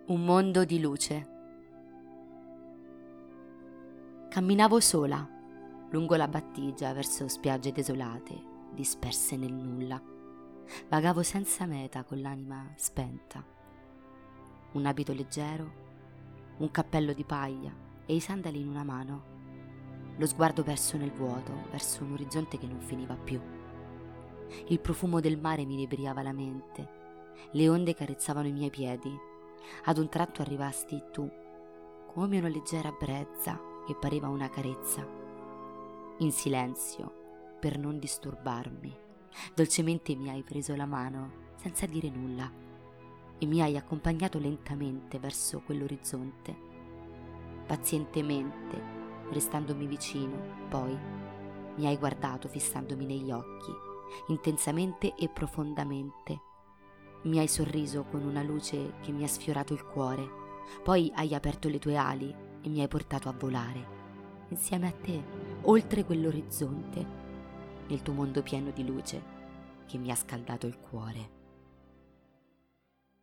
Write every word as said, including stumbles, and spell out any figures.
Un mondo di luce. Camminavo sola lungo la battigia verso spiagge desolate, disperse nel nulla. Vagavo senza meta con l'anima spenta. Un abito leggero, un cappello di paglia e i sandali in una mano. Lo sguardo perso nel vuoto, verso un orizzonte che non finiva più. Il profumo del mare mi inebriava la mente. Le onde carezzavano i miei piedi. Ad un tratto arrivasti tu, come una leggera brezza che pareva una carezza. In silenzio, per non disturbarmi, dolcemente mi hai preso la mano senza dire nulla e mi hai accompagnato lentamente verso quell'orizzonte. Pazientemente, restandomi vicino, poi mi hai guardato fissandomi negli occhi, intensamente e profondamente. Mi hai sorriso con una luce che mi ha sfiorato il cuore, poi hai aperto le tue ali e mi hai portato a volare, insieme a te, oltre quell'orizzonte, nel tuo mondo pieno di luce che mi ha scaldato il cuore.